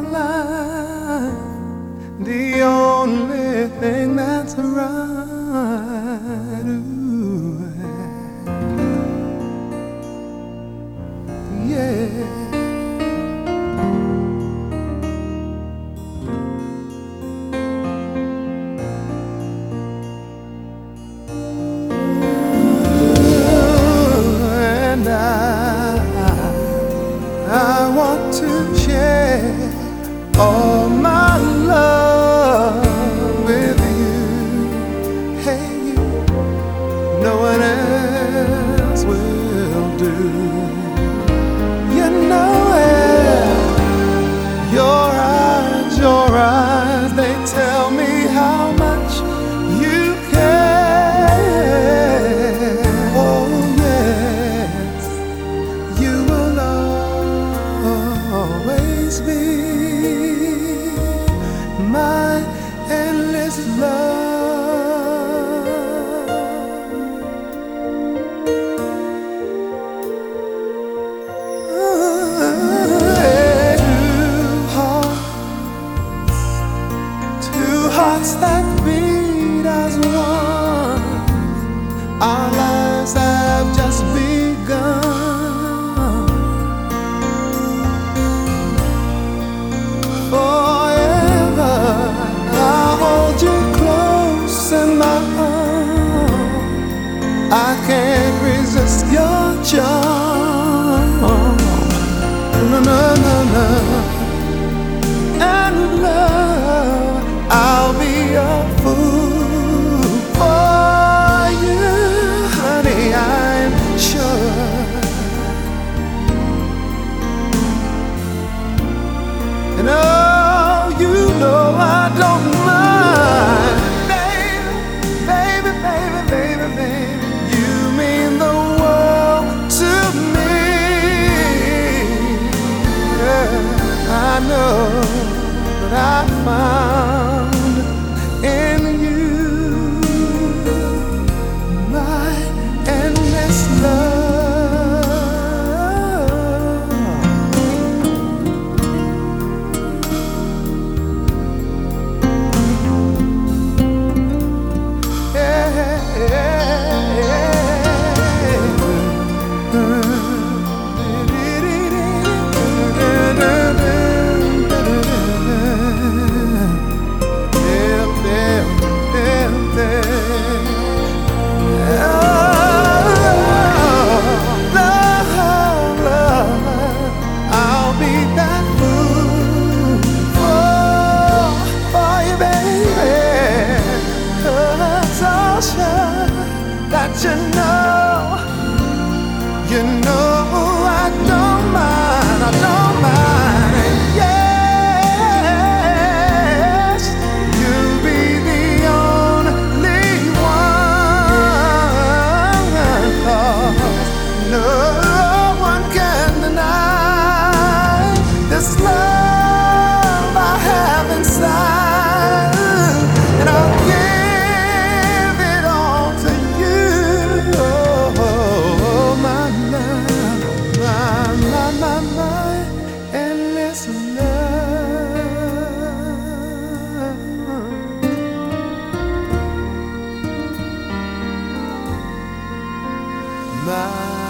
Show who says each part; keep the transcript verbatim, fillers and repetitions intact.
Speaker 1: life, the only thing that's right. Ooh, yeah. I want to share all my love with you. Hey, you, no one else will do. You know it. Your eyes, your eyes, they tell me how much you care. Oh, yes, you will always be my endless love. Two hearts, two hearts that beat as one. Our lives have just begun. Forever, I'll hold you close in my arms. I can't resist your charm. No, no, no, no. And love, I'll be a fool for you, honey, I'm sure. And oh, you know I don't mind, baby, baby, baby, baby, baby. You mean the world to me. Yeah, I know that I found in you my endless love. Yeah, yeah, yeah. That you know, you know I don't mind, I don't mind. Yes, you'll be the only one, 'cause no one can deny this love I have inside, and I'll give my